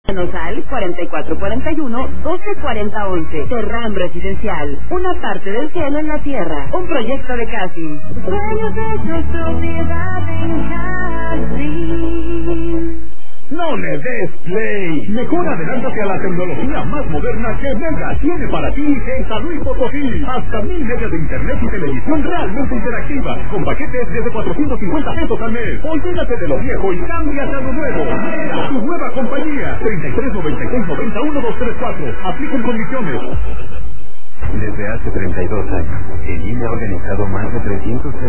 Nos al 4441-124011. Terram Residencial. Una parte del cielo en la tierra. Un proyecto de Casi. Sueños hechos propiedad en Casi. No le des play. Mejor adelántate a la tecnología más moderna que Mega tiene para ti en San Luis Potosí. Hasta 1000 megas de internet y televisión realmente interactiva, con paquetes desde 450 pesos al mes. Olvídate de lo viejo y cámbiate a lo nuevo. Mega, tu nueva compañía. 3396901234. Apliquen condiciones. Desde hace 32 años, el INE ha organizado más de 300